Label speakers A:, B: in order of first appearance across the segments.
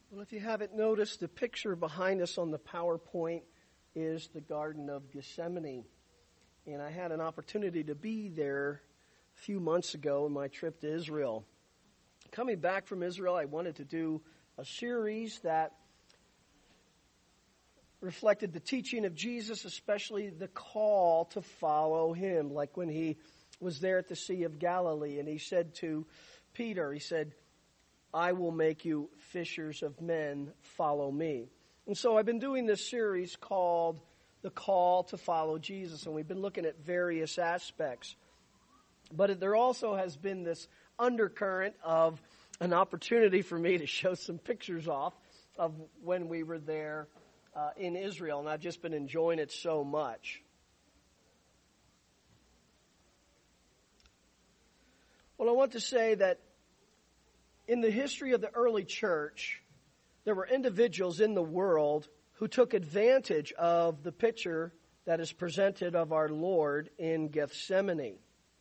A: Well, if you haven't noticed, the picture behind us on the PowerPoint is the Garden of Gethsemane. And I had an opportunity to be there a few months ago in my trip to Israel. Coming back from Israel, I wanted to do a series that reflected the teaching of Jesus, especially the call to follow him, like when he was there at the Sea of Galilee and he said to Peter, he said, I will make you fishers of men, follow me. And so I've been doing this series called The Call to Follow Jesus, and we've been looking at various aspects. But there also has been this undercurrent of an opportunity for me to show some pictures off of when we were there in Israel, and I've just been enjoying it so much. Well, I want to say that in the history of the early church, there were individuals in the world who took advantage of the picture that is presented of our Lord in Gethsemane.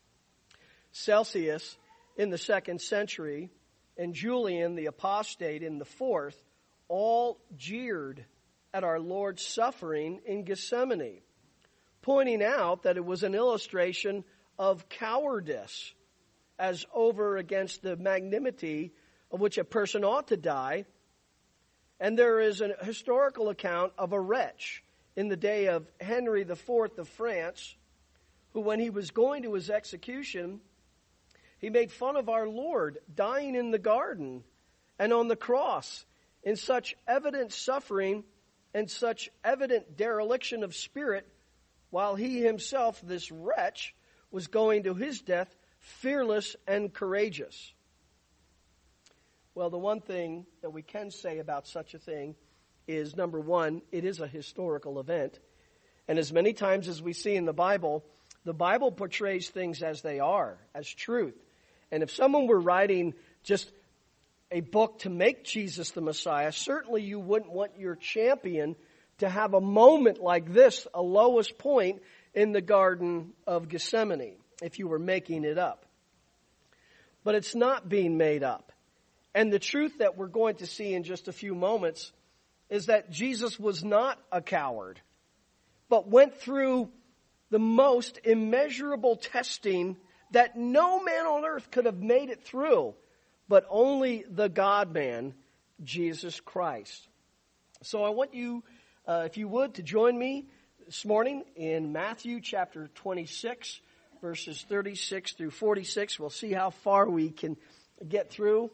A: Celsius in the 2nd century and Julian the apostate in the 4th all jeered at our Lord's suffering in Gethsemane, pointing out that it was an illustration of cowardice as over against the magnanimity of which a person ought to die. And there is a historical account of a wretch in the day of Henry IV of France, who when he was going to his execution, he made fun of our Lord dying in the garden and on the cross in such evident suffering and such evident dereliction of spirit, while he himself, this wretch, was going to his death fearless and courageous. Well, the one thing that we can say about such a thing is, number one, it is a historical event. And as many times as we see in the Bible portrays things as they are, as truth. And if someone were writing just a book to make Jesus the Messiah, certainly you wouldn't want your champion to have a moment like this, a lowest point in the Garden of Gethsemane, if you were making it up. But it's not being made up. And the truth that we're going to see in just a few moments is that Jesus was not a coward, but went through the most immeasurable testing that no man on earth could have made it through, but only the God-man, Jesus Christ. So I want you, if you would, to join me this morning in Matthew chapter 26, verses 36 through 46. We'll see how far we can get through.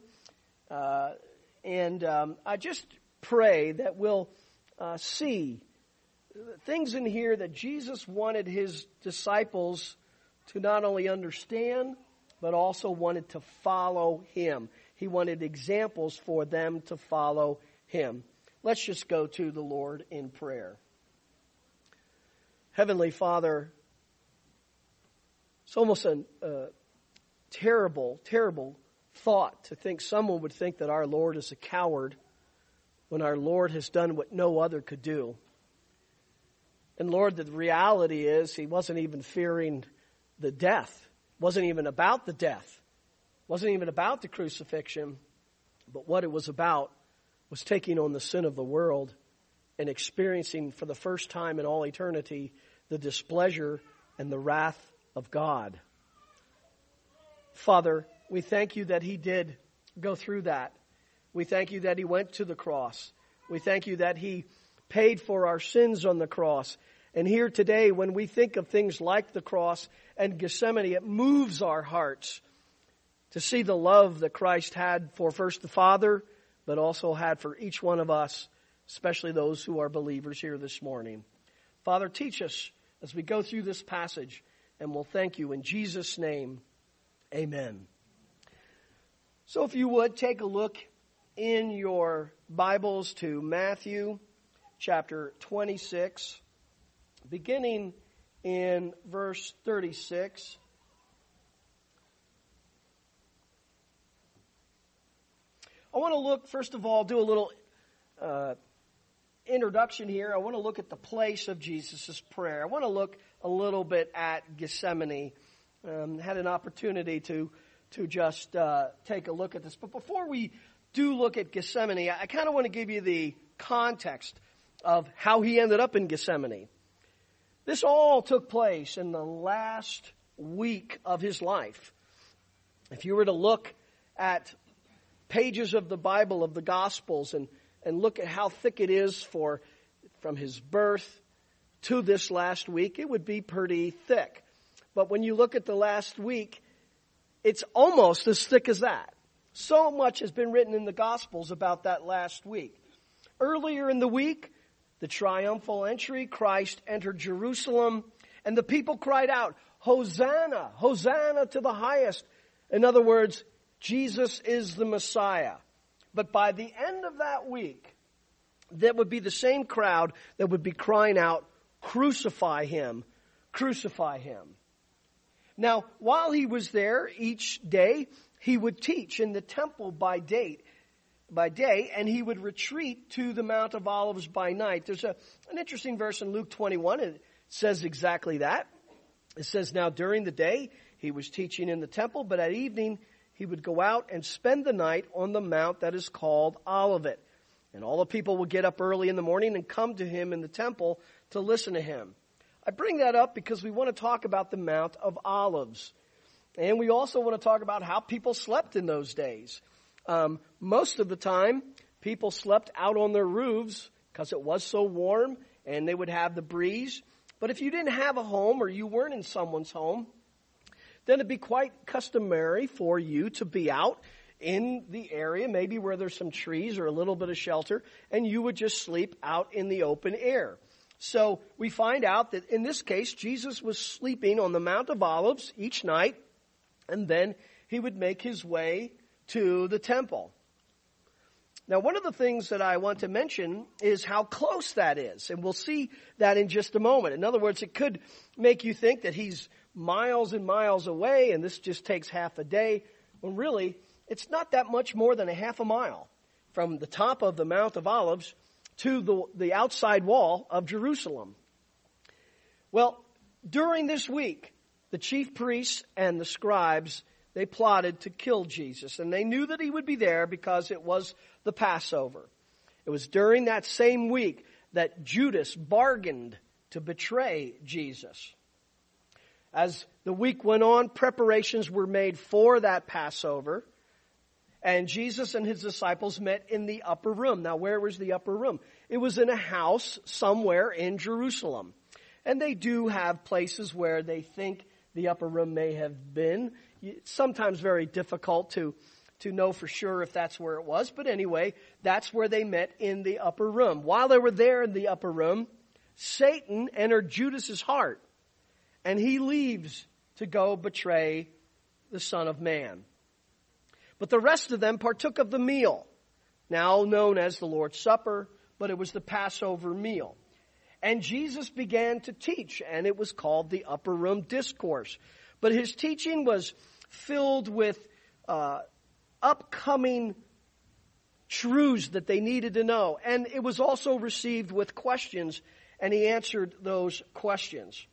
A: I just pray that we'll see things in here that Jesus wanted his disciples to not only understand, but also wanted to follow him. He wanted examples for them to follow him. Let's just go to the Lord in prayer. Heavenly Father, it's almost a terrible, terrible thought to think someone would think that our Lord is a coward when our Lord has done what no other could do. And Lord, the reality is he wasn't even fearing the death. Wasn't even about the death. Wasn't even about the crucifixion. But what it was about was taking on the sin of the world and experiencing for the first time in all eternity the displeasure and the wrath of God. Father, we thank you that he did go through that. We thank you that he went to the cross. We thank you that he paid for our sins on the cross. And here today, when we think of things like the cross and Gethsemane, it moves our hearts to see the love that Christ had for first the Father, but also had for each one of us, especially those who are believers here this morning. Father, teach us as we go through this passage, and we'll thank you in Jesus' name. Amen. So if you would, take a look in your Bibles to Matthew chapter 26, beginning in verse 36. I want to look, first of all, do a little introduction here. I want to look at the place of Jesus' prayer. I want to look a little bit at Gethsemane. Had an opportunity to to just take a look at this. But before we do look at Gethsemane, I kind of want to give you the context of how he ended up in Gethsemane. This all took place in the last week of his life. If you were to look at pages of the Bible, of the Gospels, and look at how thick it is from his birth to this last week, it would be pretty thick. But when you look at the last week, it's almost as thick as that. So much has been written in the Gospels about that last week. Earlier in the week, the triumphal entry, Christ entered Jerusalem, and the people cried out, "Hosanna, Hosanna to the highest." In other words, Jesus is the Messiah. But by the end of that week, that would be the same crowd that would be crying out, "Crucify him, crucify him." Now, while he was there each day, he would teach in the temple by day, and he would retreat to the Mount of Olives by night. There's an interesting verse in Luke 21. It says exactly that. It says, "Now during the day he was teaching in the temple, but at evening he would go out and spend the night on the mount that is called Olivet. And all the people would get up early in the morning and come to him in the temple to listen to him." I bring that up because we want to talk about the Mount of Olives. And we also want to talk about how people slept in those days. Most of the time, people slept out on their roofs because it was so warm and they would have the breeze. But if you didn't have a home or you weren't in someone's home, then it'd be quite customary for you to be out in the area, maybe where there's some trees or a little bit of shelter, and you would just sleep out in the open air. So we find out that in this case, Jesus was sleeping on the Mount of Olives each night, and then he would make his way to the temple. Now, one of the things that I want to mention is how close that is, and we'll see that in just a moment. In other words, it could make you think that he's miles and miles away, and this just takes half a day, when really, it's not that much more than a half a mile from the top of the Mount of Olives to the outside wall of Jerusalem. Well, during this week, the chief priests and the scribes, they plotted to kill Jesus. And they knew that he would be there because it was the Passover. It was during that same week that Judas bargained to betray Jesus. As the week went on, preparations were made for that Passover. And Jesus and his disciples met in the upper room. Now, where was the upper room? It was in a house somewhere in Jerusalem. And they do have places where they think the upper room may have been. It's sometimes very difficult to know for sure if that's where it was. But anyway, that's where they met, in the upper room. While they were there in the upper room, Satan entered Judas's heart. And he leaves to go betray the Son of Man. But the rest of them partook of the meal, now known as the Lord's Supper, but it was the Passover meal. And Jesus began to teach, and it was called the Upper Room Discourse. But his teaching was filled with upcoming truths that they needed to know. And it was also received with questions, and he answered those questions.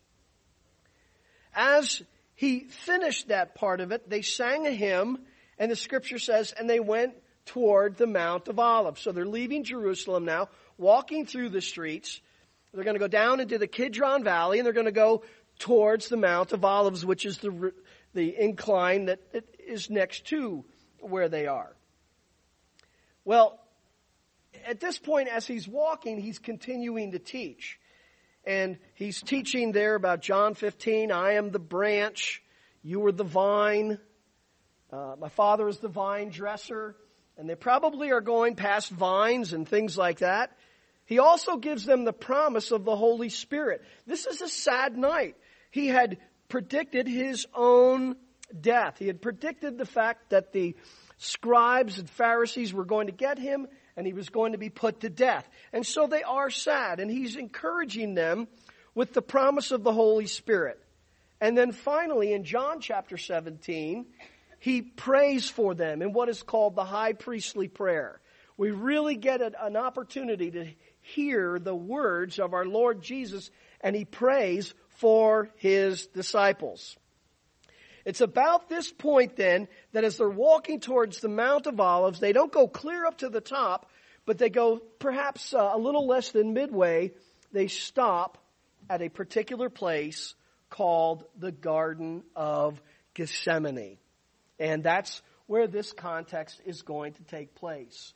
A: As he finished that part of it, they sang a hymn. And the scripture says, and they went toward the Mount of Olives. So they're leaving Jerusalem now, walking through the streets. They're going to go down into the Kidron Valley, and they're going to go towards the Mount of Olives, which is the incline that is next to where they are. Well, at this point, as he's walking, he's continuing to teach. And he's teaching there about John 15, "I am the branch, you are the vine. My Father is the vine dresser," and they probably are going past vines and things like that. He also gives them the promise of the Holy Spirit. This is a sad night. He had predicted his own death. He had predicted the fact that the scribes and Pharisees were going to get him, and he was going to be put to death. And so they are sad, and he's encouraging them with the promise of the Holy Spirit. And then finally, in John chapter 17, he prays for them in what is called the high priestly prayer. We really get an opportunity to hear the words of our Lord Jesus, and he prays for his disciples. It's about this point then that as they're walking towards the Mount of Olives, they don't go clear up to the top, but they go perhaps a little less than midway. They stop at a particular place called the Garden of Gethsemane. And that's where this context is going to take place.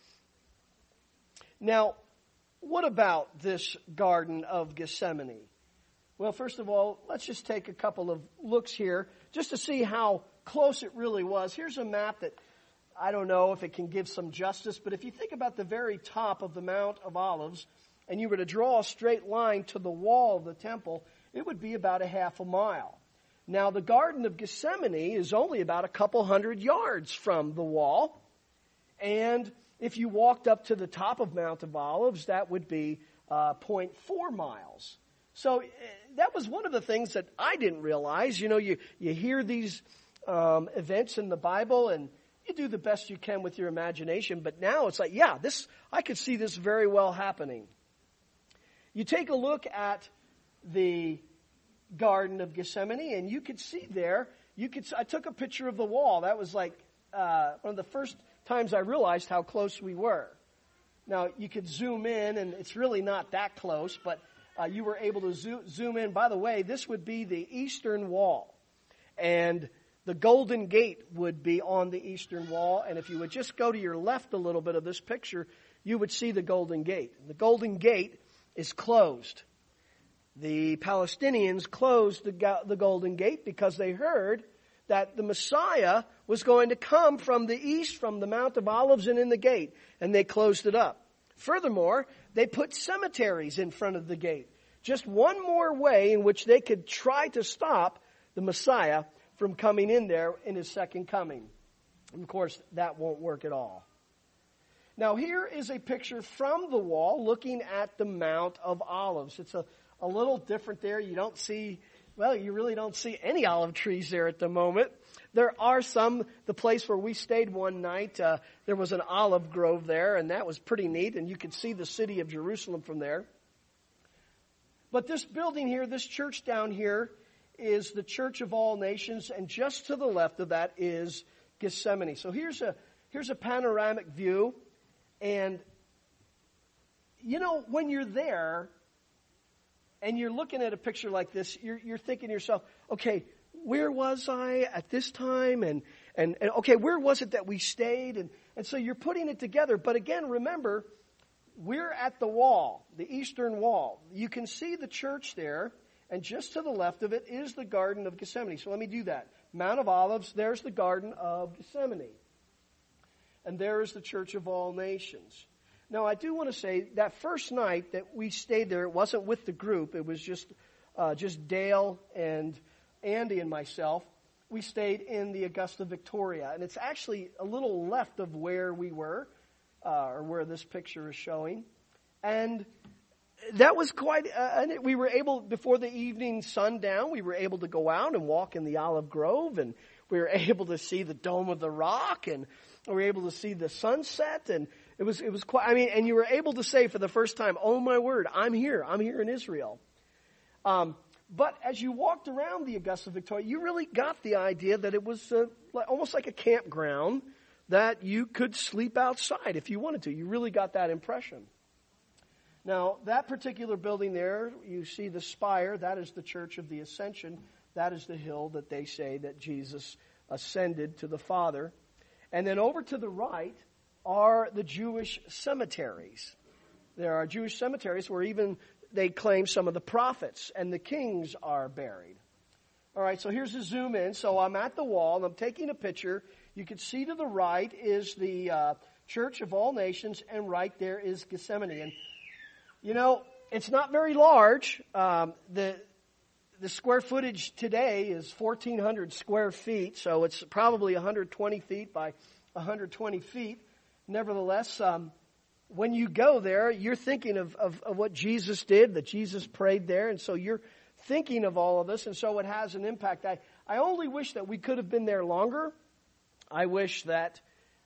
A: Now, what about this Garden of Gethsemane? Well, first of all, let's just take a couple of looks here just to see how close it really was. Here's a map that I don't know if it can give some justice, but if you think about the very top of the Mount of Olives and you were to draw a straight line to the wall of the temple, it would be about a half a mile. Now, the Garden of Gethsemane is only about a couple hundred yards from the wall, and if you walked up to the top of Mount of Olives, that would be 0.4 miles. So that was one of the things that I didn't realize. You know, you hear these events in the Bible and you do the best you can with your imagination. But now it's like, yeah, I could see this very well happening. You take a look at the Garden of Gethsemane and you could see there, I took a picture of the wall. That was like one of the first times I realized how close we were. Now, you could zoom in and it's really not that close, but you were able to zoom in. By the way, this would be the eastern wall. And the Golden Gate would be on the eastern wall. And if you would just go to your left a little bit of this picture, you would see the Golden Gate. The Golden Gate is closed. The Palestinians closed the Golden Gate because they heard that the Messiah was going to come from the east, from the Mount of Olives and in the gate. And they closed it up. Furthermore, they put cemeteries in front of the gate. Just one more way in which they could try to stop the Messiah from coming in there in his second coming. And of course, that won't work at all. Now, here is a picture from the wall looking at the Mount of Olives. It's a little different there. You really don't see any olive trees there at the moment. There are some. The place where we stayed one night, there was an olive grove there, and that was pretty neat, and you could see the city of Jerusalem from there. But this building here, this church down here, is the Church of All Nations, and just to the left of that is Gethsemane. So here's a panoramic view, and you know, when you're there, and you're looking at a picture like this, you're thinking to yourself, okay, where was I at this time? And okay, where was it that we stayed? And so you're putting it together. But again, remember, we're at the wall, the eastern wall. You can see the church there, and just to the left of it is the Garden of Gethsemane. So let me do that. Mount of Olives, there's the Garden of Gethsemane. And there is the Church of All Nations. Now, I do want to say that first night that we stayed there, it wasn't with the group. It was just Dale and Andy and myself. We stayed in the Augusta Victoria, and it's actually a little left of where we were, or where this picture is showing. And that was quite, we were able, before the evening sundown, we were able to go out and walk in the olive grove, and we were able to see the Dome of the Rock, and we were able to see the sunset, and it was quite, and you were able to say for the first time, oh my word, I'm here in Israel. But as you walked around the Augusta Victoria, you really got the idea that it was almost like a campground that you could sleep outside if you wanted to. You really got that impression. Now, that particular building there, you see the spire, that is the Church of the Ascension. That is the hill that they say that Jesus ascended to the Father. And then over to the right are the Jewish cemeteries. There are Jewish cemeteries where even they claim some of the prophets and the kings are buried. All right, so here's a zoom in. So I'm at the wall and I'm taking a picture. You can see to the right is the Church of All Nations, and right there is Gethsemane. And, you know, it's not very large. The square footage today is 1,400 square feet, so it's probably 120 feet by 120 feet. Nevertheless, when you go there, you're thinking of what Jesus did, that Jesus prayed there, and so you're thinking of all of this, and so it has an impact. I only wish that we could have been there longer. I wish that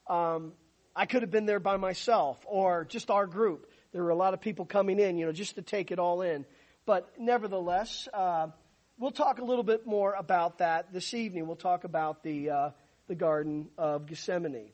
A: I could have been there by myself or just our group. There were a lot of people coming in, just to take it all in. But nevertheless, we'll talk a little bit more about that this evening. We'll talk about the Garden of Gethsemane.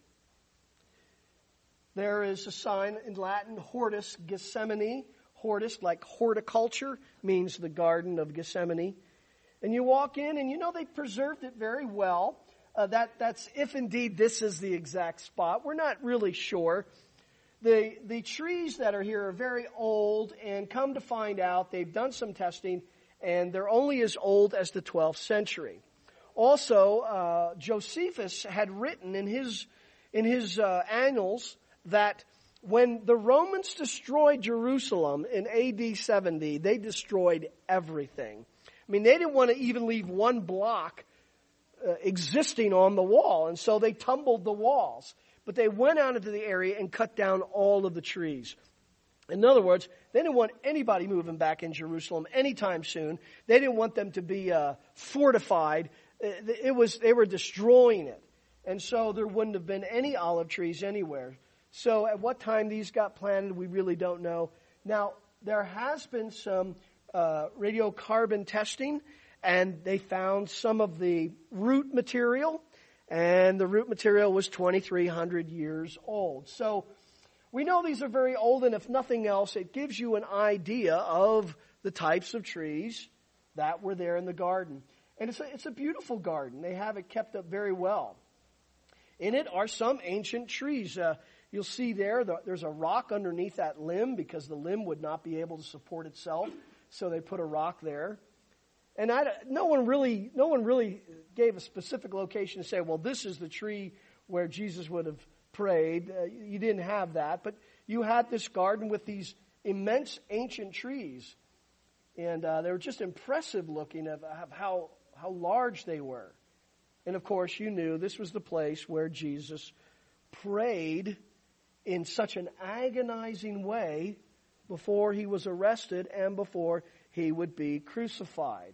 A: There is a sign in Latin, Hortus Gethsemane. Hortus, like horticulture, means the Garden of Gethsemane. And you walk in, and they preserved it very well. That's if indeed this is the exact spot. We're not really sure. The trees that are here are very old, and come to find out, they've done some testing, and they're only as old as the 12th century. Also, Josephus had written in his annals that when the Romans destroyed Jerusalem in AD 70, they destroyed everything. I mean, they didn't want to even leave one block existing on the wall, and so they tumbled the walls. But they went out into the area and cut down all of the trees. In other words, they didn't want anybody moving back in Jerusalem anytime soon. They didn't want them to be fortified. They were destroying it. And so there wouldn't have been any olive trees anywhere. So at what time these got planted, we really don't know. Now, there has been some radiocarbon testing, and they found some of the root material, and the root material was 2,300 years old. So we know these are very old, and if nothing else, it gives you an idea of the types of trees that were there in the garden. And it's a beautiful garden. They have it kept up very well. In it are some ancient trees. You'll see there's a rock underneath that limb because the limb would not be able to support itself. So they put a rock there. And no one really gave a specific location to say, well, this is the tree where Jesus would have prayed. You didn't have that. But you had this garden with these immense ancient trees. And they were just impressive looking of how large they were. And of course, you knew this was the place where Jesus prayed in such an agonizing way before he was arrested and before he would be crucified.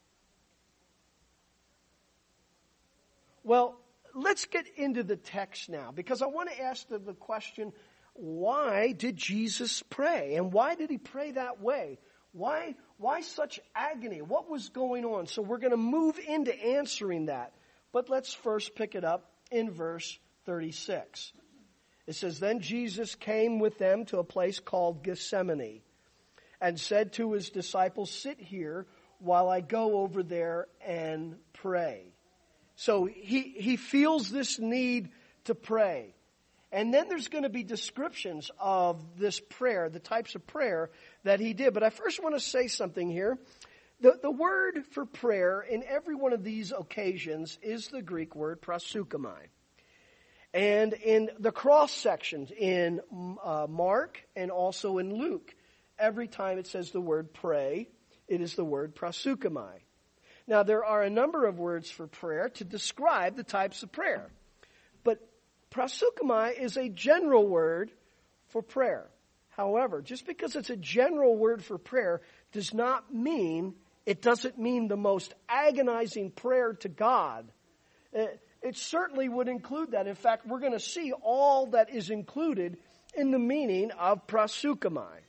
A: Well, let's get into the text now, because I want to ask the question, why did Jesus pray? And why did he pray that way? Why such agony? What was going on? So we're going to move into answering that. But let's first pick it up in verse 36. It says, Then Jesus came with them to a place called Gethsemane and said to his disciples, Sit here while I go over there and pray. So he feels this need to pray. And then there's going to be descriptions of this prayer, the types of prayer that he did. But I first want to say something here. The word for prayer in every one of these occasions is the Greek word proseuchomai. And in the cross sections in Mark and also in Luke, every time it says the word pray, it is the word proseuchomai. Now, there are a number of words for prayer to describe the types of prayer. But proseuchomai is a general word for prayer. However, just because it's a general word for prayer does not mean it doesn't mean the most agonizing prayer to God. It certainly would include that. In fact, we're going to see all that is included in the meaning of proseuchomai.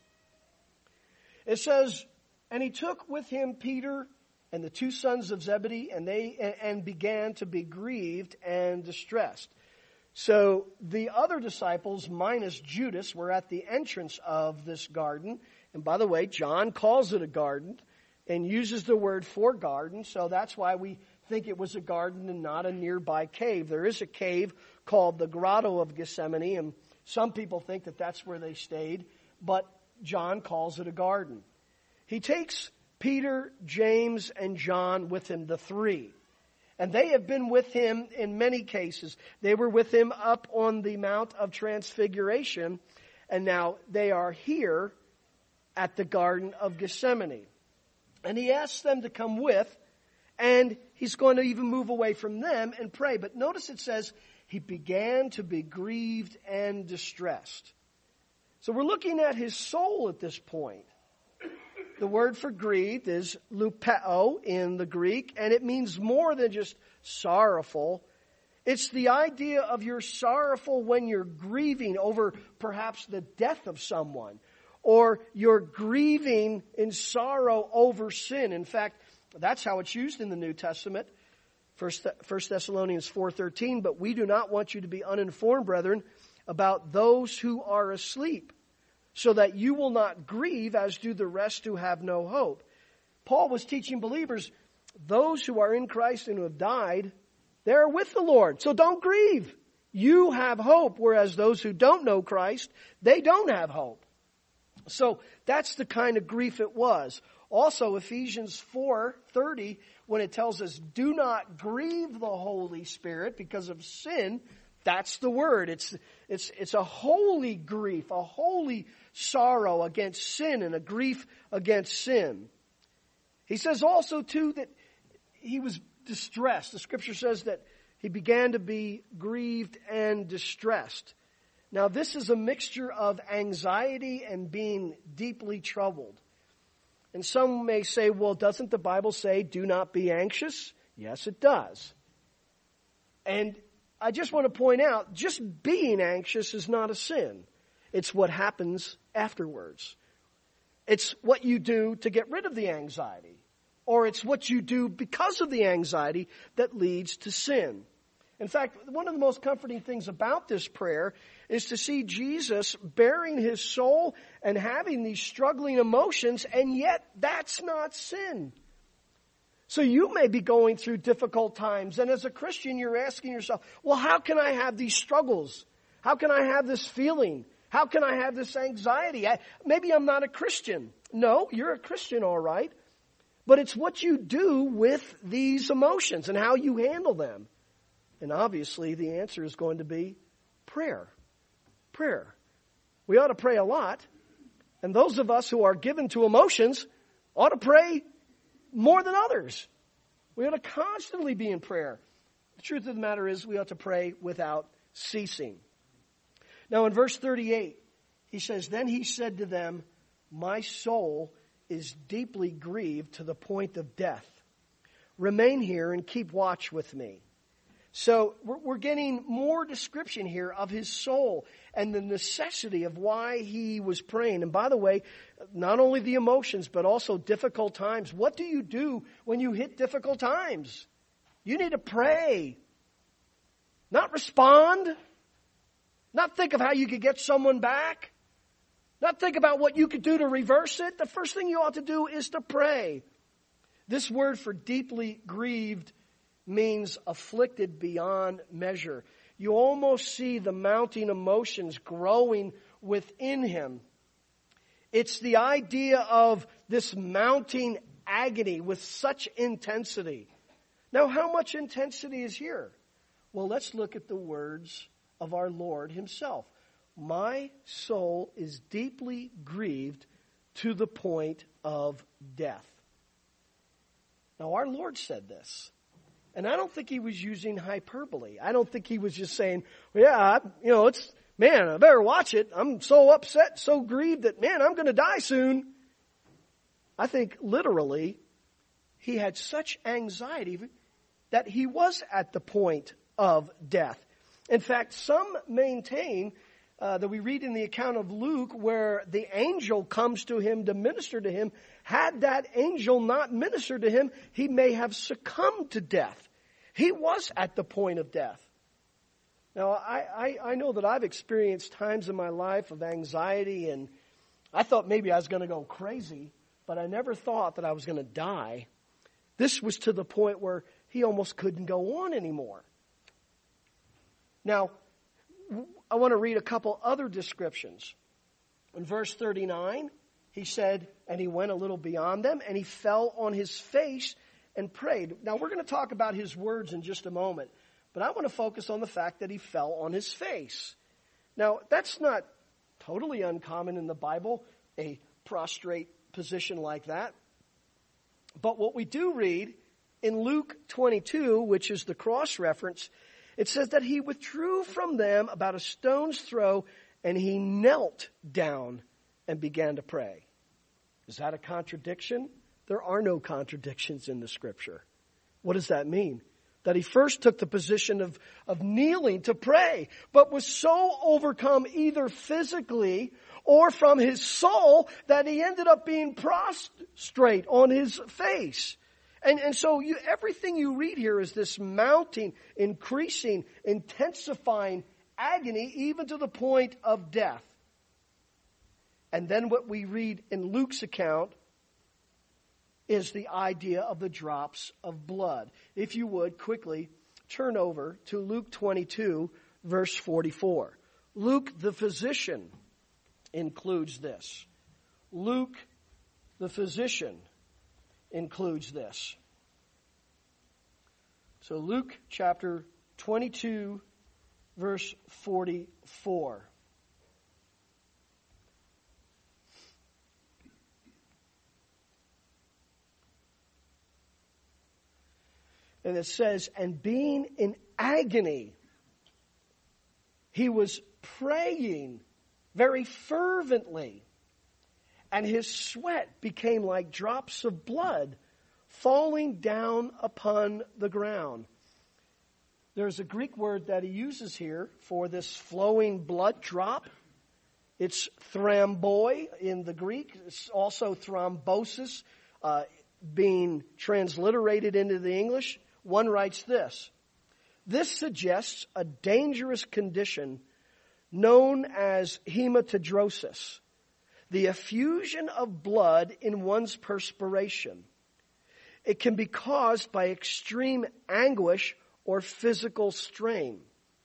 A: It says, And he took with him Peter and the two sons of Zebedee, and began to be grieved and distressed. So the other disciples, minus Judas, were at the entrance of this garden. And by the way, John calls it a garden and uses the word for garden. So that's why we think it was a garden and not a nearby cave. There is a cave called the Grotto of Gethsemane, and some people think that that's where they stayed. But John calls it a garden. He takes Peter, James, and John with him, the three. And they have been with him in many cases. They were with him up on the Mount of Transfiguration, and now they are here at the Garden of Gethsemane. And he asks them to come with, and he's going to even move away from them and pray. But notice it says, he began to be grieved and distressed. So we're looking at his soul at this point. The word for grieved is lupeo in the Greek, and it means more than just sorrowful. It's the idea of you're sorrowful when you're grieving over perhaps the death of someone, or you're grieving in sorrow over sin. In fact, That's how it's used in the New Testament. 1 Thessalonians 4:13, but we do not want you to be uninformed, brethren, about those who are asleep, so that you will not grieve as do the rest who have no hope. Paul was teaching believers, those who are in Christ and who have died, they're with the Lord. So don't grieve. You have hope, whereas those who don't know Christ, they don't have hope. So that's the kind of grief it was. Also, Ephesians 4:30, when it tells us, do not grieve the Holy Spirit because of sin, that's the word. It's a holy grief, a holy sorrow against sin and a grief against sin. He says also, too, that he was distressed. The scripture says that he began to be grieved and distressed. Now, this is a mixture of anxiety and being deeply troubled. And some may say, well, doesn't the Bible say, do not be anxious? Yes, it does. And I just want to point out, just being anxious is not a sin. It's what happens afterwards. It's what you do to get rid of the anxiety. Or it's what you do because of the anxiety that leads to sin. In fact, one of the most comforting things about this prayer is to see Jesus bearing his soul and having these struggling emotions, and yet that's not sin. So you may be going through difficult times, and as a Christian, you're asking yourself, well, how can I have these struggles? How can I have this feeling? How can I have this anxiety? Maybe I'm not a Christian. No, you're a Christian, all right. But it's what you do with these emotions and how you handle them. And obviously, the answer is going to be prayer. Prayer. We ought to pray a lot. And those of us who are given to emotions ought to pray more than others. We ought to constantly be in prayer. The truth of the matter is we ought to pray without ceasing. Now in verse 38, he says, then he said to them, my soul is deeply grieved to the point of death. Remain here and keep watch with me. So we're getting more description here of his soul and the necessity of why he was praying. And by the way, not only the emotions, but also difficult times. What do you do when you hit difficult times? You need to pray. Not respond. Not think of how you could get someone back. Not think about what you could do to reverse it. The first thing you ought to do is to pray. This word for deeply grieved means afflicted beyond measure. You almost see the mounting emotions growing within him. It's the idea of this mounting agony with such intensity. Now, how much intensity is here? Well, let's look at the words of our Lord himself. My soul is deeply grieved to the point of death. Now, our Lord said this. And I don't think he was using hyperbole. I don't think he was just saying, well, yeah, I better watch it. I'm so upset, so grieved that, man, I'm going to die soon. I think literally he had such anxiety that he was at the point of death. In fact, some maintain that we read in the account of Luke where the angel comes to him to minister to him. Had that angel not ministered to him, he may have succumbed to death. He was at the point of death. Now, I know that I've experienced times in my life of anxiety, and I thought maybe I was going to go crazy, but I never thought that I was going to die. This was to the point where he almost couldn't go on anymore. Now, I want to read a couple other descriptions. In verse 39, he said, and he went a little beyond them, and he fell on his face and prayed. Now, we're going to talk about his words in just a moment, but I want to focus on the fact that he fell on his face. Now, that's not totally uncommon in the Bible, a prostrate position like that. But what we do read in Luke 22, which is the cross reference, it says that he withdrew from them about a stone's throw, and he knelt down and began to pray. Is that a contradiction? There are no contradictions in the Scripture. What does that mean? That he first took the position of kneeling to pray, but was so overcome either physically or from his soul that he ended up being prostrate on his face. And so everything you read here is this mounting, increasing, intensifying agony, even to the point of death. And then what we read in Luke's account is the idea of the drops of blood. If you would, quickly turn over to Luke 22, verse 44. Luke, the physician, includes this. Luke, the physician, includes this. So Luke chapter 22, verse 44. And it says, and being in agony, he was praying very fervently, and his sweat became like drops of blood falling down upon the ground. There's a Greek word that he uses here for this flowing blood drop. It's thromboi in the Greek. It's also thrombosis, being transliterated into the English. One writes this: this suggests a dangerous condition known as hematidrosis, the effusion of blood in one's perspiration. It can be caused by extreme anguish or physical strain.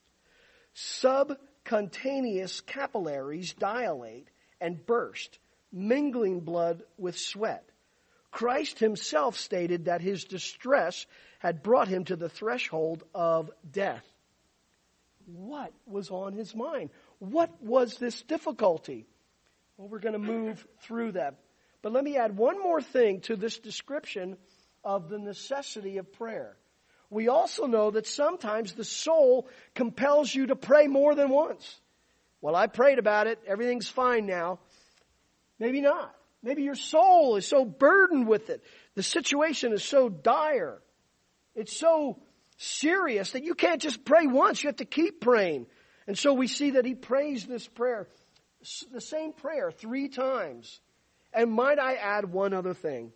A: Subcutaneous capillaries dilate and burst, mingling blood with sweat. Christ himself stated that his distress had brought him to the threshold of death. What was on his mind? What was this difficulty? Well, we're going to move through that. But let me add one more thing to this description of the necessity of prayer. We also know that sometimes the soul compels you to pray more than once. Well, I prayed about it. Everything's fine now. Maybe not. Maybe your soul is so burdened with it. The situation is so dire. It's so serious that you can't just pray once. You have to keep praying. And so we see that he prays this prayer, the same prayer 3 times. And might I add one other thing?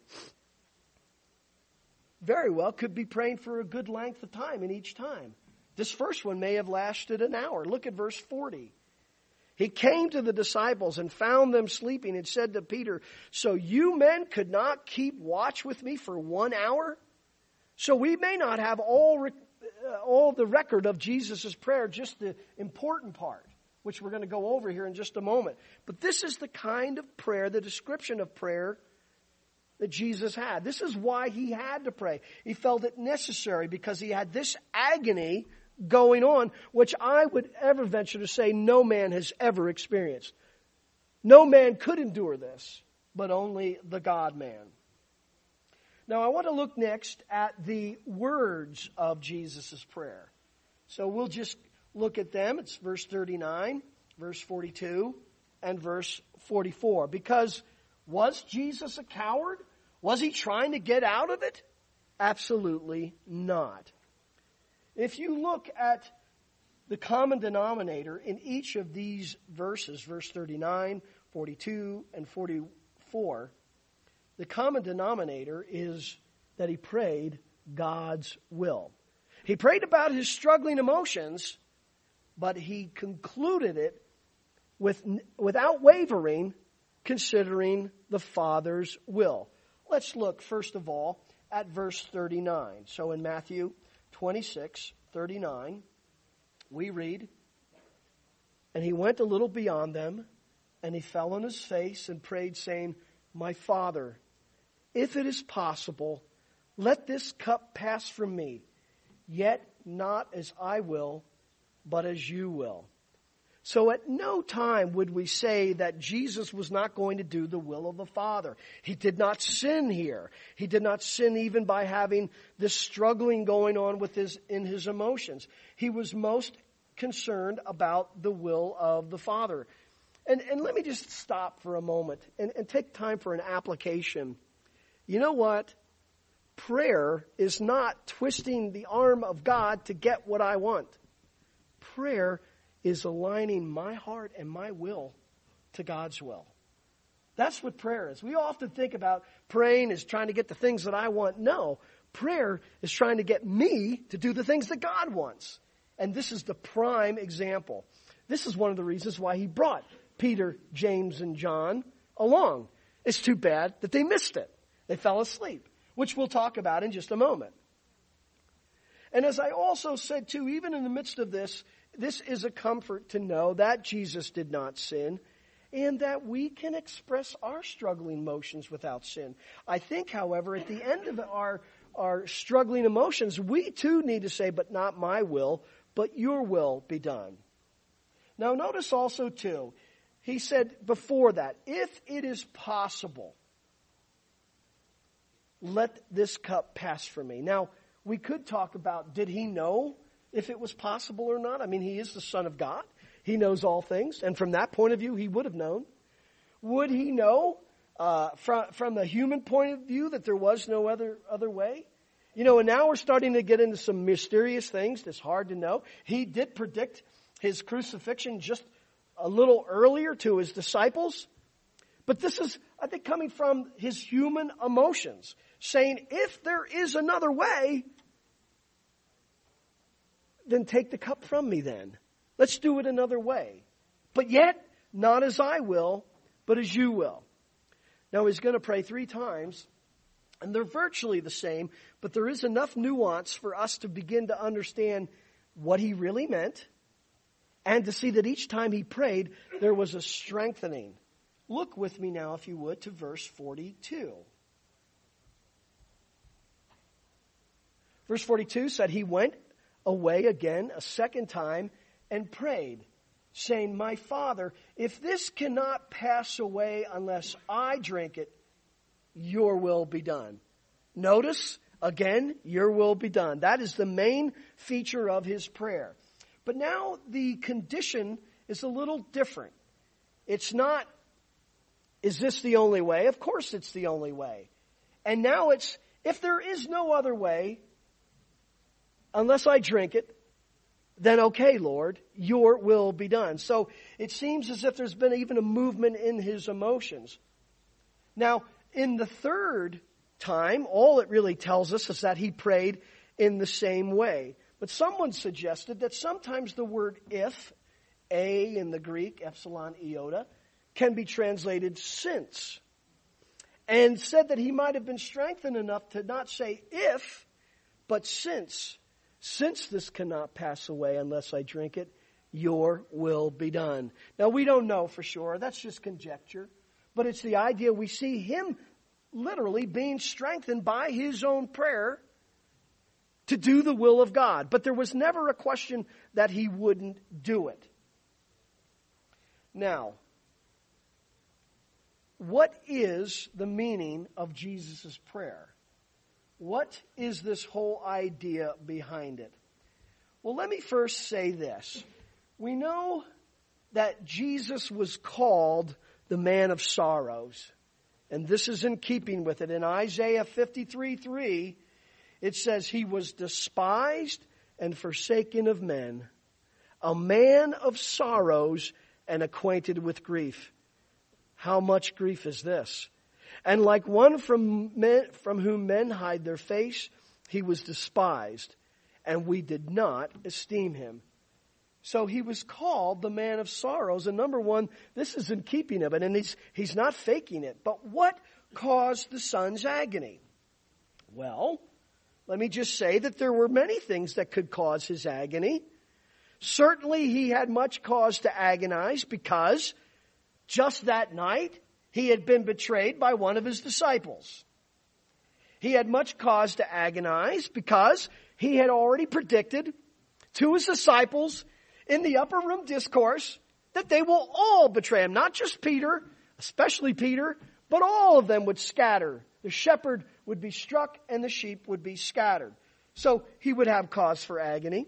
A: Very well could be praying for a good length of time in each time. This first one may have lasted an hour. Look at verse 40. He came to the disciples and found them sleeping and said to Peter, so you men could not keep watch with me for 1 hour? So we may not have all the record of Jesus' prayer, just the important part, which we're going to go over here in just a moment. But this is the kind of prayer, the description of prayer that Jesus had. This is why he had to pray. He felt it necessary because he had this agony going on, which I would ever venture to say no man has ever experienced. No man could endure this, but only the God-man. Now I want to look next at the words of Jesus' prayer. So we'll just look at them. It's verse 39, verse 42, and verse 44. Because was Jesus a coward? Was he trying to get out of it? Absolutely not. If you look at the common denominator in each of these verses, verse 39, 42, and 44, the common denominator is that he prayed God's will. He prayed about his struggling emotions, but he concluded it without wavering, considering the Father's will. Let's look, first of all, at verse 39. So in Matthew 26:39, we read, and he went a little beyond them, and he fell on his face and prayed, saying, my Father, if it is possible, let this cup pass from me, yet not as I will, but as you will. So at no time would we say that Jesus was not going to do the will of the Father. He did not sin here. He did not sin even by having this struggling going on in his emotions. He was most concerned about the will of the Father. And let me just stop for a moment and take time for an application. You know what? Prayer is not twisting the arm of God to get what I want. Prayer is aligning my heart and my will to God's will. That's what prayer is. We often think about praying as trying to get the things that I want. No, prayer is trying to get me to do the things that God wants. And this is the prime example. This is one of the reasons why he brought Peter, James, and John along. It's too bad that they missed it. They fell asleep, which we'll talk about in just a moment. And as I also said too, even in the midst of this, this is a comfort to know that Jesus did not sin and that we can express our struggling emotions without sin. I think, however, at the end of our struggling emotions, we too need to say, but not my will, but your will be done. Now notice also too, he said before that, if it is possible, let this cup pass from me. Now, we could talk about, did he know if it was possible or not? I mean, he is the Son of God. He knows all things. And from that point of view, he would have known. Would he know from the human point of view that there was no other way? You know, and now we're starting to get into some mysterious things that's hard to know. He did predict his crucifixion just a little earlier to his disciples. But this is, I think, coming from his human emotions, saying, if there is another way, then take the cup from me then. Let's do it another way. But yet, not as I will, but as you will. Now he's going to pray 3 times, and they're virtually the same, but there is enough nuance for us to begin to understand what he really meant, and to see that each time he prayed, there was a strengthening. Look with me now, if you would, to verse 42. Verse 42 said, he went away again a second time and prayed, saying, my Father, if this cannot pass away unless I drink it, your will be done. Notice, again, your will be done. That is the main feature of his prayer. But now the condition is a little different. It's not, is this the only way? Of course it's the only way. And now it's, if there is no other way, unless I drink it, then okay, Lord, your will be done. So it seems as if there's been even a movement in his emotions. Now, in the third time, all it really tells us is that he prayed in the same way. But someone suggested that sometimes the word if, a in the Greek, epsilon iota, can be translated since. And said that he might have been strengthened enough to not say if, but since this cannot pass away unless I drink it, your will be done. Now we don't know for sure. That's just conjecture. But it's the idea we see him literally being strengthened by his own prayer to do the will of God. But there was never a question that he wouldn't do it. Now, what is the meaning of Jesus' prayer? What is this whole idea behind it? Well, let me first say this. We know that Jesus was called the man of sorrows. And this is in keeping with it. In Isaiah 53:3, it says, he was despised and forsaken of men, a man of sorrows and acquainted with grief. How much grief is this? And like one from whom men hide their face, he was despised, and we did not esteem him. So he was called the man of sorrows. And number one, this is in keeping of it, and he's not faking it. But what caused the son's agony? Well, let me just say that there were many things that could cause his agony. Certainly he had much cause to agonize because just that night, he had been betrayed by one of his disciples. He had much cause to agonize because he had already predicted to his disciples in the upper room discourse that they will all betray him. Not just Peter, especially Peter, but all of them would scatter. The shepherd would be struck and the sheep would be scattered. So he would have cause for agony.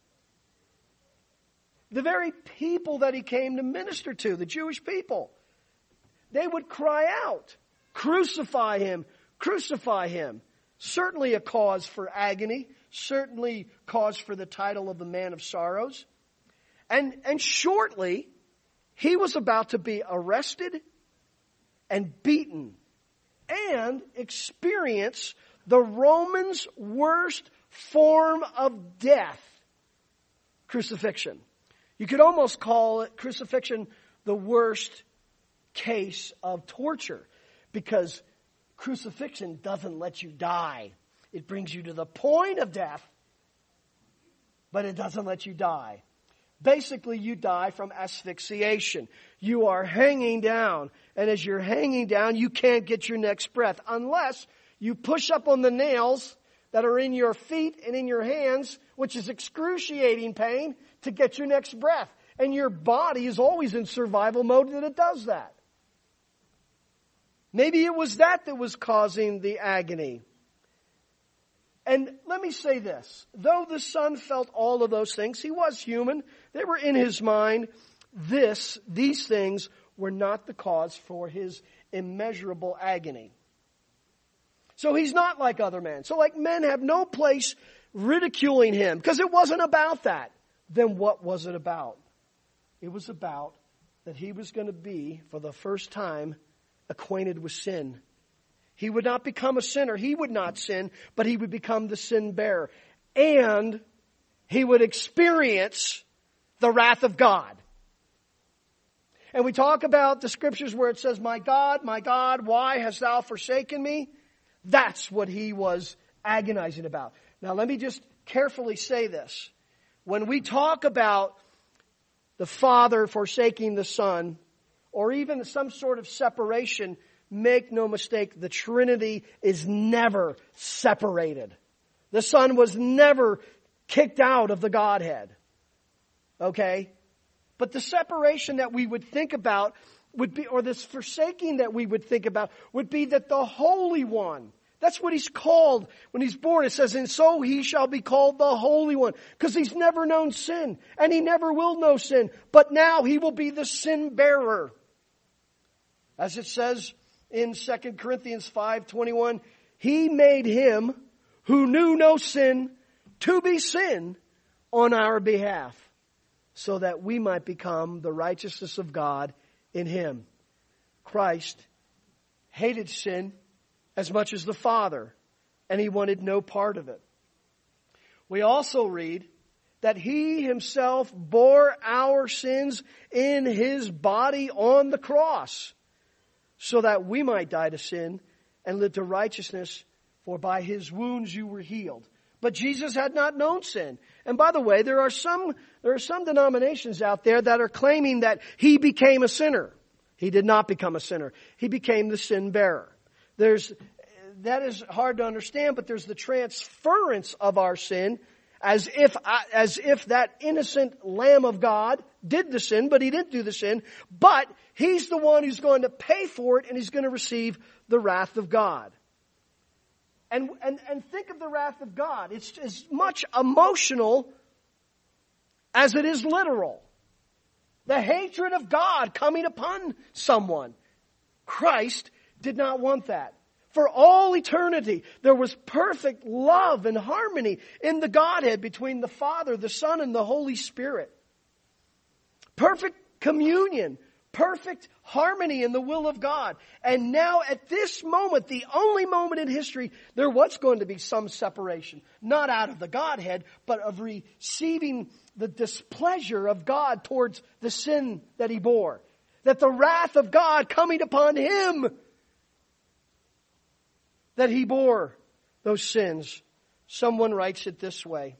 A: The very people that he came to minister to, the Jewish people, they would cry out, crucify him, crucify him. Certainly a cause for agony, certainly cause for the title of the man of sorrows. And shortly, he was about to be arrested and beaten and experience the Romans' worst form of death, crucifixion. You could almost call it crucifixion the worst case of torture, because crucifixion doesn't let you die. It brings you to the point of death, but it doesn't let you die. Basically, you die from asphyxiation. You are hanging down, and as you're hanging down, you can't get your next breath unless you push up on the nails that are in your feet and in your hands, which is excruciating pain, to get your next breath. And your body is always in survival mode that it does that. Maybe it was that was causing the agony. And let me say this. Though the Son felt all of those things, he was human. They were in his mind. These things were not the cause for his immeasurable agony. So he's not like other men. So like men have no place ridiculing him, because it wasn't about that. Then what was it about? It was about that he was going to be, for the first time, acquainted with sin. He would not become a sinner. He would not sin, but he would become the sin bearer. And he would experience the wrath of God. And we talk about the scriptures where it says, my God, why hast thou forsaken me? That's what he was agonizing about. Now let me just carefully say this. When we talk about the Father forsaking the Son, or even some sort of separation, make no mistake, the Trinity is never separated. The Son was never kicked out of the Godhead. Okay? But the separation that we would think about would be, or this forsaking that we would think about, would be that the Holy One, that's what he's called when he's born. It says, and so he shall be called the Holy One, because he's never known sin, and he never will know sin. But now he will be the sin bearer. As it says in 2 Corinthians 5:21, he made him who knew no sin to be sin on our behalf, so that we might become the righteousness of God in him. Christ hated sin as much as the Father, and he wanted no part of it. We also read that he himself bore our sins in his body on the cross, so that we might die to sin and live to righteousness, for by his wounds you were healed. But Jesus had not known sin. And by the way, there are some denominations out there that are claiming that he became a sinner. He did not become a sinner. He became the sin bearer. That is hard to understand, but there's the transference of our sin as if that innocent Lamb of God did the sin, but he didn't do the sin. But he's the one who's going to pay for it, and he's going to receive the wrath of God. And think of the wrath of God. It's as much emotional as it is literal. The hatred of God coming upon someone. Christ did not want that. For all eternity, there was perfect love and harmony in the Godhead between the Father, the Son, and the Holy Spirit. Perfect communion. Perfect harmony in the will of God. And now at this moment, the only moment in history, there was going to be some separation. Not out of the Godhead, but of receiving the displeasure of God towards the sin that he bore. That the wrath of God coming upon him, that he bore those sins. Someone writes it this way.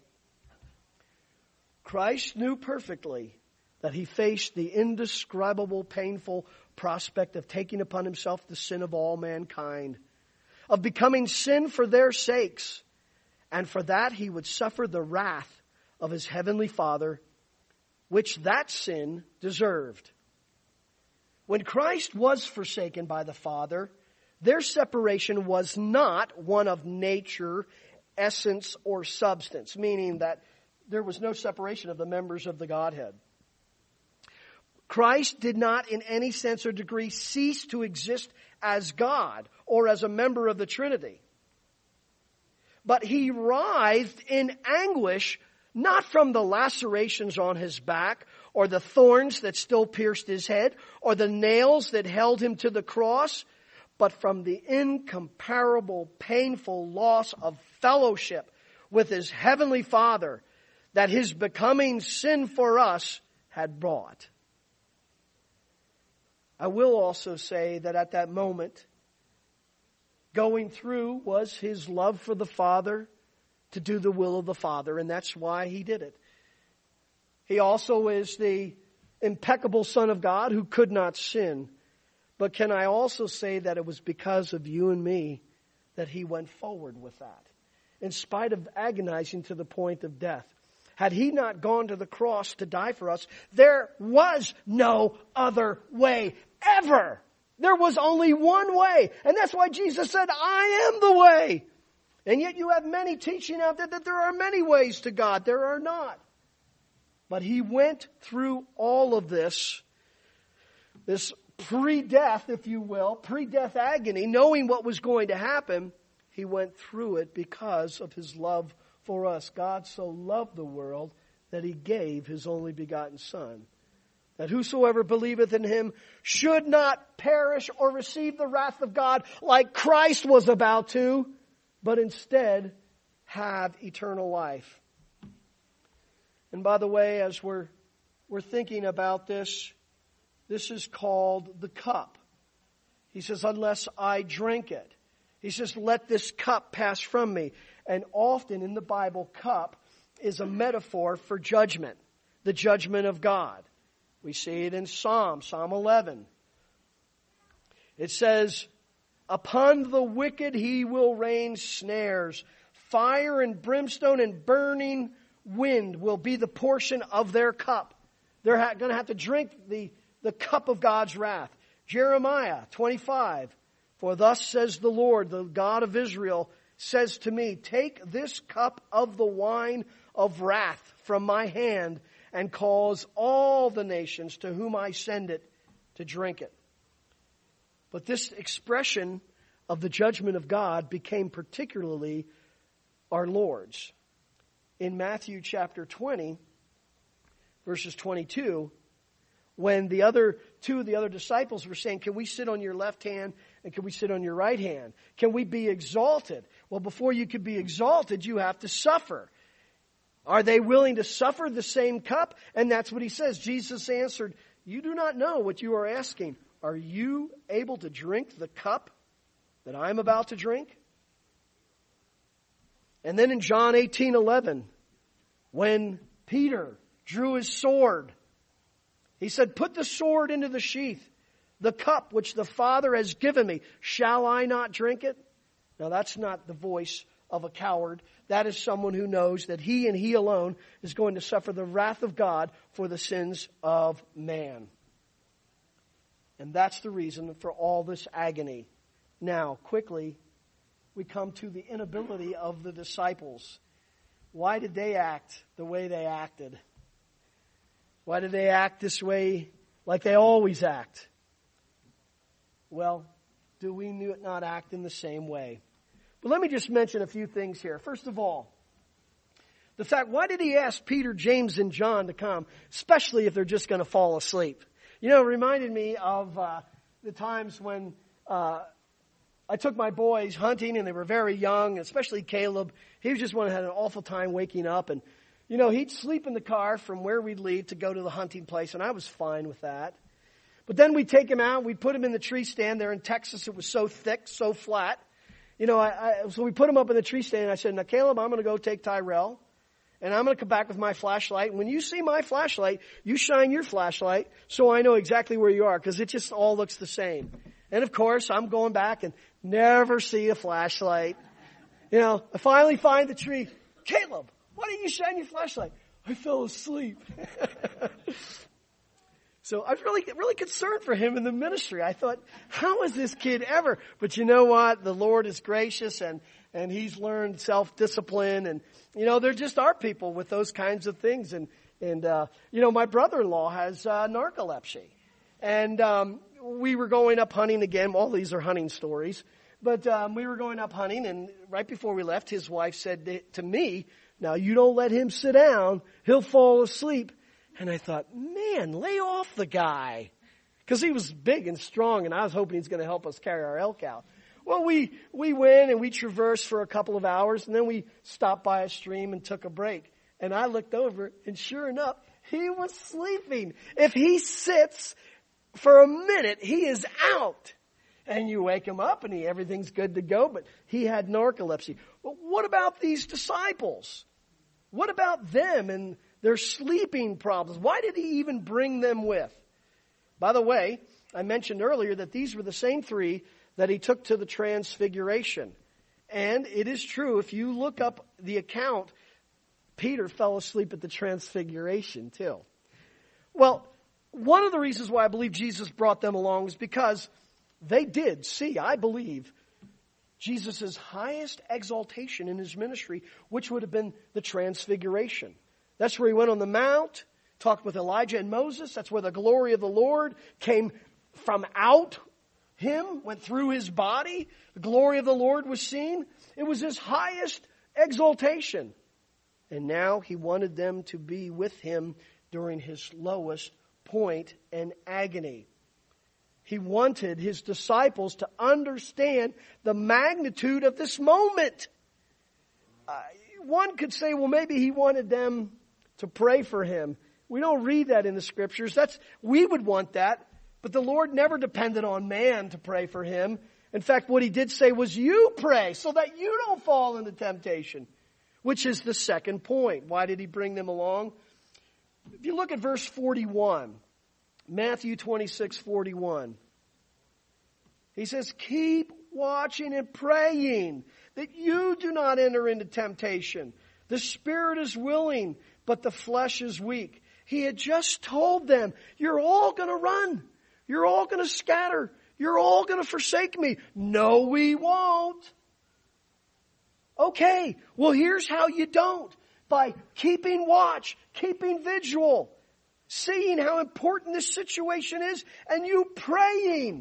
A: Christ knew perfectly that he faced the indescribable, painful prospect of taking upon himself the sin of all mankind, of becoming sin for their sakes, and for that he would suffer the wrath of his heavenly Father, which that sin deserved. When Christ was forsaken by the Father, their separation was not one of nature, essence, or substance, meaning that there was no separation of the members of the Godhead. Christ did not in any sense or degree cease to exist as God or as a member of the Trinity. But he writhed in anguish, not from the lacerations on his back or the thorns that still pierced his head, or the nails that held him to the cross, but from the incomparable, painful loss of fellowship with his heavenly Father that his becoming sin for us had brought. I will also say that at that moment, going through was his love for the Father to do the will of the Father, and that's why he did it. He also is the impeccable Son of God who could not sin. But can I also say that it was because of you and me that he went forward with that, in spite of agonizing to the point of death? Had he not gone to the cross to die for us, there was no other way ever. There was only one way. And that's why Jesus said, I am the way. And yet you have many teaching out there that there are many ways to God. There are not. But he went through all of this pre-death, if you will, pre-death agony, knowing what was going to happen. He went through it because of his love for us. God so loved the world that he gave his only begotten Son, that whosoever believeth in him should not perish or receive the wrath of God like Christ was about to, but instead have eternal life. And by the way, as we're thinking about this is called the cup. He says, unless I drink it. He says, let this cup pass from me. And often in the Bible, cup is a metaphor for judgment, the judgment of God. We see it in Psalm 11. It says, upon the wicked he will rain snares. Fire and brimstone and burning wind will be the portion of their cup. They're going to have to drink the cup of God's wrath. Jeremiah 25. For thus says the Lord, the God of Israel, says to me, take this cup of the wine of wrath from my hand and cause all the nations to whom I send it to drink it. But this expression of the judgment of God became particularly our Lord's. In Matthew chapter 20, verses 22, when two of the other disciples were saying, can we sit on your left hand and can we sit on your right hand? Can we be exalted? Well, before you could be exalted, you have to suffer. Are they willing to suffer the same cup? And that's what he says. Jesus answered, you do not know what you are asking. Are you able to drink the cup that I'm about to drink? And then in John 18:11, when Peter drew his sword, he said, put the sword into the sheath. The cup which the Father has given me, shall I not drink it? Now that's not the voice of a coward. That is someone who knows that he and he alone is going to suffer the wrath of God for the sins of man. And that's the reason for all this agony. Now, quickly, we come to the inability of the disciples. Why did they act the way they acted? Why did they act this way like they always act? Well, do we not act in the same way? But let me just mention a few things here. First of all, the fact, why did he ask Peter, James, and John to come, especially if they're just going to fall asleep? You know, it reminded me of the times when I took my boys hunting and they were very young, especially Caleb. He was just one who had an awful time waking up. And, you know, he'd sleep in the car from where we'd leave to go to the hunting place, and I was fine with that. But then we'd take him out, we'd put him in the tree stand there in Texas. It was so thick, so flat. You know, so we put him up in the tree stand, and I said, now, Caleb, I'm going to go take Tyrell, and I'm going to come back with my flashlight. And when you see my flashlight, you shine your flashlight so I know exactly where you are, because it just all looks the same. And, of course, I'm going back and never see a flashlight. You know, I finally find the tree. Caleb, why didn't you shine your flashlight? I fell asleep. So I was really concerned for him in the ministry. I thought, how is this kid ever? But you know what? The Lord is gracious and he's learned self-discipline. And, you know, there just are people with those kinds of things. And you know, my brother-in-law has narcolepsy. And we were going up hunting again. All these are hunting stories. But we were going up hunting, and right before we left, his wife said to me, now you don't let him sit down. He'll fall asleep. And I thought, man, lay off the guy. Because he was big and strong, and I was hoping he's going to help us carry our elk out. Well, we went and we traversed for a couple of hours, and then we stopped by a stream and took a break. And I looked over, and sure enough, he was sleeping. If he sits for a minute, he is out. And you wake him up, and everything's good to go, but he had narcolepsy. But what about these disciples? What about them and their sleeping problems? Why did he even bring them with? By the way, I mentioned earlier that these were the same three that he took to the Transfiguration. And it is true, if you look up the account, Peter fell asleep at the Transfiguration too. Well, one of the reasons why I believe Jesus brought them along is because they did see, I believe, Jesus' highest exaltation in his ministry, which would have been the Transfiguration. That's where he went on the mount, talked with Elijah and Moses. That's where the glory of the Lord came from out him, went through his body. The glory of the Lord was seen. It was his highest exaltation. And now he wanted them to be with him during his lowest point and agony. He wanted his disciples to understand the magnitude of this moment. One could say, well, maybe he wanted them to pray for him. We don't read that in the scriptures. We would want that. But the Lord never depended on man to pray for him. In fact, what he did say was, you pray so that you don't fall into temptation, which is the second point. Why did he bring them along? If you look at verse 41, Matthew 26:41, he says, keep watching and praying that you do not enter into temptation. The spirit is willing, but the flesh is weak. He had just told them, you're all going to run. You're all going to scatter. You're all going to forsake me. No, we won't. Okay, well, here's how you don't. By keeping watch, keeping vigil, seeing how important this situation is, and you praying.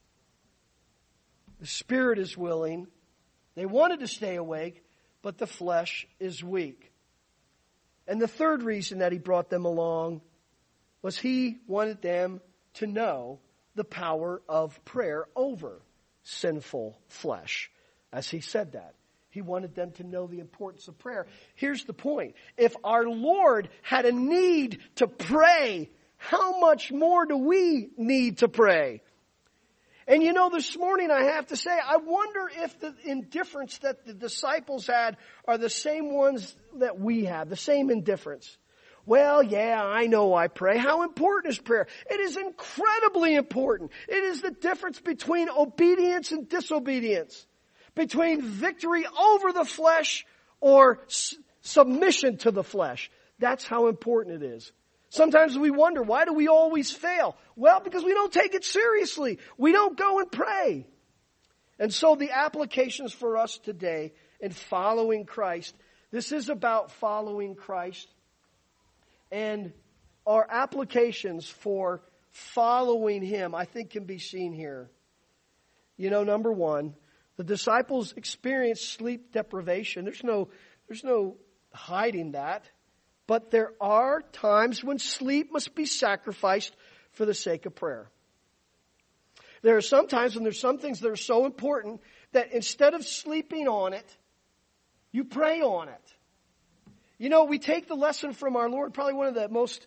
A: The spirit is willing. They wanted to stay awake, but the flesh is weak. And the third reason that he brought them along was he wanted them to know the power of prayer over sinful flesh. As he said that, he wanted them to know the importance of prayer. Here's the point. If our Lord had a need to pray, how much more do we need to pray? And you know, this morning I have to say, I wonder if the indifference that the disciples had are the same ones that we have, the same indifference. Well, yeah, I know I pray. How important is prayer? It is incredibly important. It is the difference between obedience and disobedience, between victory over the flesh or submission to the flesh. That's how important it is. Sometimes we wonder, why do we always fail? Well, because we don't take it seriously. We don't go and pray. And so the applications for us today in following Christ, this is about following Christ. And our applications for following him, I think, can be seen here. You know, number one, the disciples experienced sleep deprivation. There's no hiding that. But there are times when sleep must be sacrificed for the sake of prayer. There are some times when there's some things that are so important that instead of sleeping on it, you pray on it. You know, we take the lesson from our Lord, probably one of the most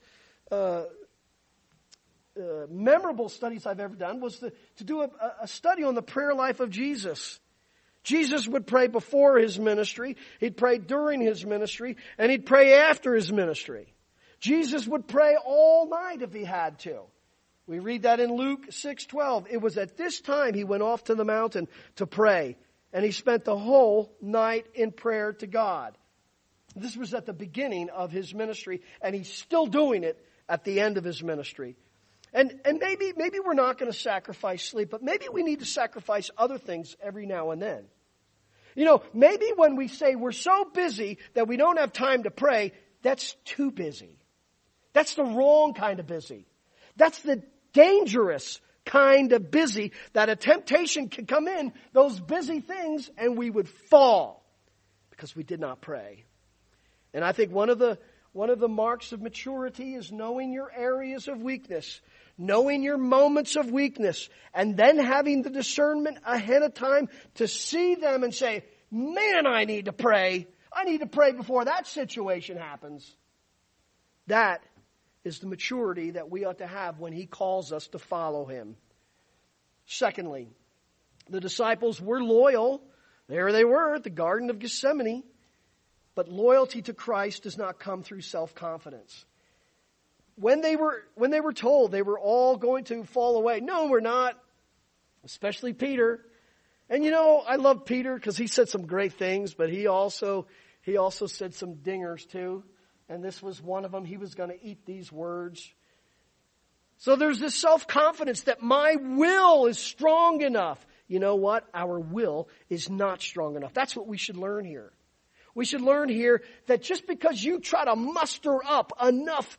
A: memorable studies I've ever done was to do a study on the prayer life of Jesus. Jesus would pray before his ministry, he'd pray during his ministry, and he'd pray after his ministry. Jesus would pray all night if he had to. We read that in Luke 6:12. It was at this time he went off to the mountain to pray, and he spent the whole night in prayer to God. This was at the beginning of his ministry, and he's still doing it at the end of his ministry. And maybe we're not going to sacrifice sleep, but maybe we need to sacrifice other things every now and then. You know, maybe when we say we're so busy that we don't have time to pray, that's too busy. That's the wrong kind of busy. That's the dangerous kind of busy that a temptation can come in, those busy things, and we would fall because we did not pray. And I think one of the One of the marks of maturity is knowing your areas of weakness, knowing your moments of weakness, and then having the discernment ahead of time to see them and say, man, I need to pray. I need to pray before that situation happens. That is the maturity that we ought to have when He calls us to follow Him. Secondly, the disciples were loyal. There they were at the Garden of Gethsemane. But loyalty to Christ does not come through self-confidence. When they were told they were all going to fall away, no, we're not. Especially Peter. And I love Peter because he said some great things, but he also said some dingers too. And this was one of them. He was going to eat these words. So there's this self-confidence that my will is strong enough. You know what? Our will is not strong enough. That's what we should learn here. We should learn here that just because you try to muster up enough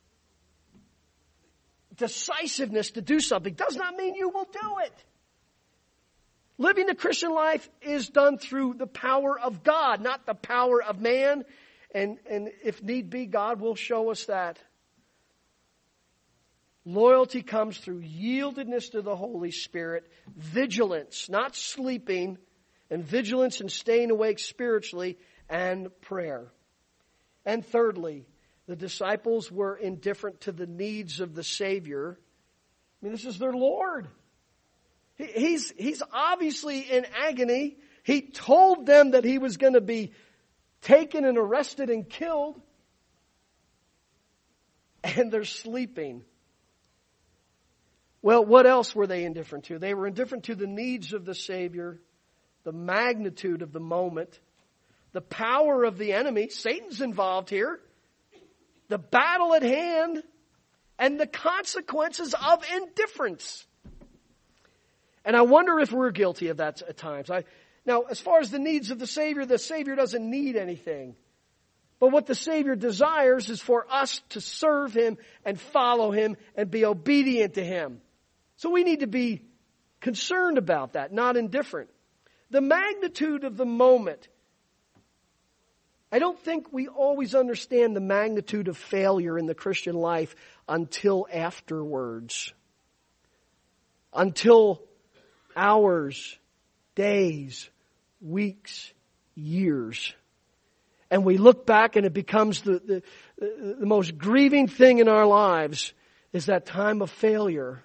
A: decisiveness to do something does not mean you will do it. Living the Christian life is done through the power of God, not the power of man. And if need be, God will show us that. Loyalty comes through yieldedness to the Holy Spirit, vigilance, not sleeping, and vigilance and staying awake spiritually, and prayer. And thirdly, the disciples were indifferent to the needs of the Savior. I mean, this is their Lord. He's obviously in agony. He told them that He was going to be taken and arrested and killed. And they're sleeping. Well, what else were they indifferent to? They were indifferent to the needs of the Savior, the magnitude of the moment, the power of the enemy. Satan's involved here. The battle at hand, and the consequences of indifference. And I wonder if we're guilty of that at times. Now, as far as the needs of the Savior doesn't need anything. But what the Savior desires is for us to serve Him and follow Him and be obedient to Him. So we need to be concerned about that, not indifferent. The magnitude of the moment. I don't think we always understand the magnitude of failure in the Christian life until afterwards. Until hours, days, weeks, years. And we look back and it becomes the most grieving thing in our lives is that time of failure.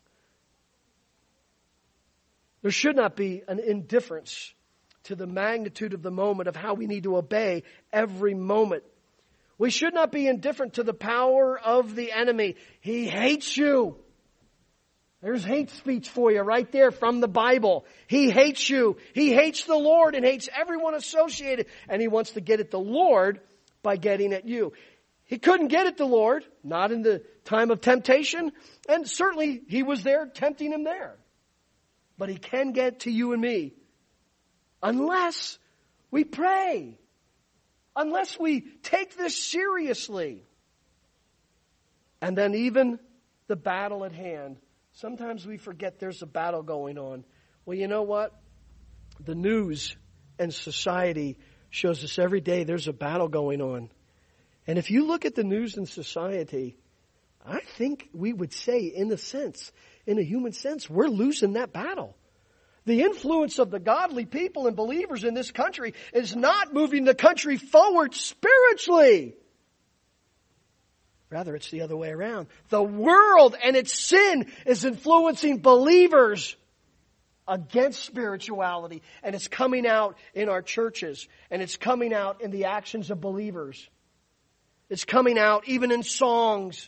A: There should not be an indifference to the magnitude of the moment of how we need to obey every moment. We should not be indifferent to the power of the enemy. He hates you. There's hate speech for you right there from the Bible. He hates you. He hates the Lord and hates everyone associated. And he wants to get at the Lord by getting at you. He couldn't get at the Lord, not in the time of temptation. And certainly he was there tempting him there. But he can get to you and me. Unless we pray. Unless we take this seriously. And then even the battle at hand. Sometimes we forget there's a battle going on. Well, you know what? The news and society shows us every day there's a battle going on. And if you look at the news and society, I think we would say, in a human sense, we're losing that battle. The influence of the godly people and believers in this country is not moving the country forward spiritually. Rather, it's the other way around. The world and its sin is influencing believers against spirituality. And it's coming out in our churches. And it's coming out in the actions of believers. It's coming out even in songs.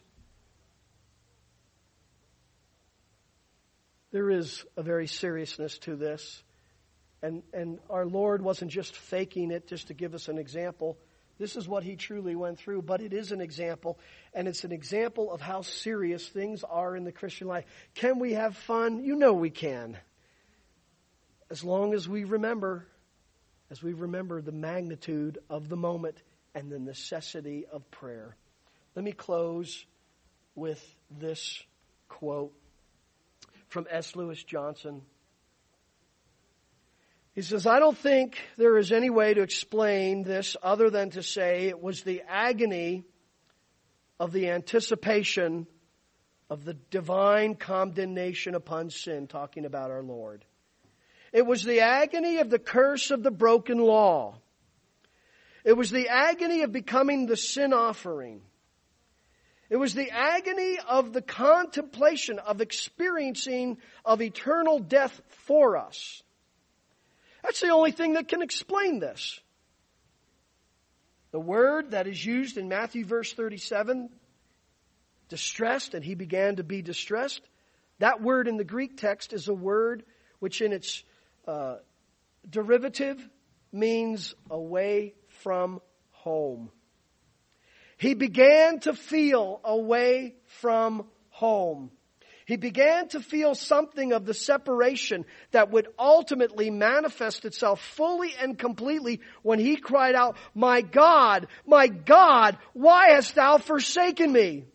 A: There is a very seriousness to this. And our Lord wasn't just faking it just to give us an example. This is what He truly went through, but it is an example. And it's an example of how serious things are in the Christian life. Can we have fun? You know we can. As long as we remember the magnitude of the moment and the necessity of prayer. Let me close with this quote from S. Lewis Johnson. He says, I don't think there is any way to explain this other than to say it was the agony of the anticipation of the divine condemnation upon sin, talking about our Lord. It was the agony of the curse of the broken law. It was the agony of becoming the sin offering. It was the agony of the contemplation of experiencing of eternal death for us. That's the only thing that can explain this. The word that is used in Matthew verse 37, distressed, and he began to be distressed. That word in the Greek text is a word which in its derivative means away from home. He began to feel away from home. He began to feel something of the separation that would ultimately manifest itself fully and completely when he cried out, my God, why hast thou forsaken me?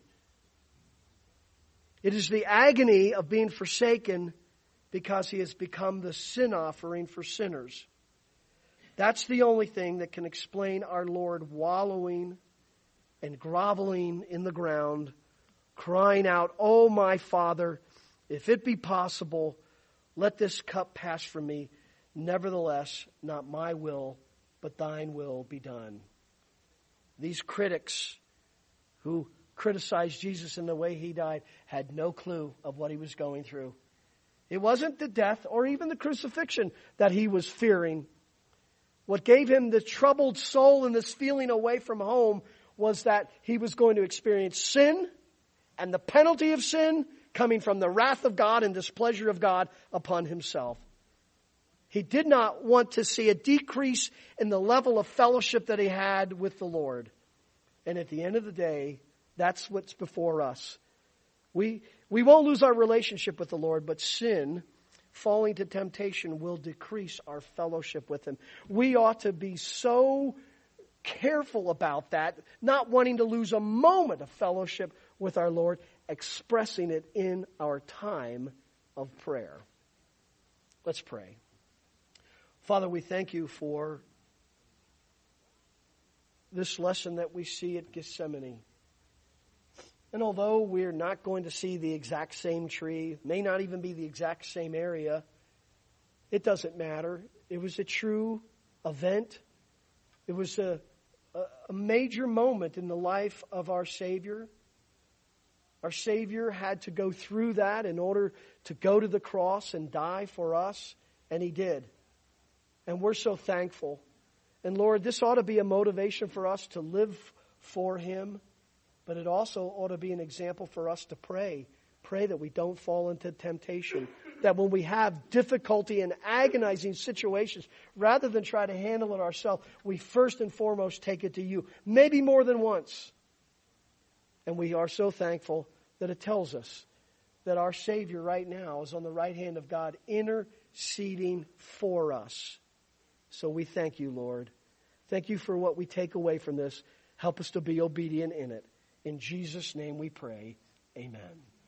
A: It is the agony of being forsaken because he has become the sin offering for sinners. That's the only thing that can explain our Lord wallowing and groveling in the ground, crying out, oh my Father, if it be possible, let this cup pass from me. Nevertheless, not my will, but thine will be done. These critics who criticized Jesus in the way he died had no clue of what he was going through. It wasn't the death or even the crucifixion that he was fearing. What gave him the troubled soul and this feeling away from home was that he was going to experience sin and the penalty of sin coming from the wrath of God and displeasure of God upon himself. He did not want to see a decrease in the level of fellowship that he had with the Lord. And at the end of the day, that's what's before us. We won't lose our relationship with the Lord, but sin, falling to temptation, will decrease our fellowship with him. We ought to be so careful about that, not wanting to lose a moment of fellowship with our Lord, expressing it in our time of prayer. Let's pray. Father, we thank you for this lesson that we see at Gethsemane. And although we're not going to see the exact same tree, may not even be the exact same area, it doesn't matter. It was a true event. It was a major moment in the life of our Savior. Our Savior had to go through that in order to go to the cross and die for us, and He did. And we're so thankful. And Lord, this ought to be a motivation for us to live for Him, but it also ought to be an example for us to pray. Pray that we don't fall into temptation. That when we have difficulty and agonizing situations, rather than try to handle it ourselves, we first and foremost take it to you. Maybe more than once. And we are so thankful that it tells us that our Savior right now is on the right hand of God, interceding for us. So we thank you, Lord. Thank you for what we take away from this. Help us to be obedient in it. In Jesus' name we pray. Amen.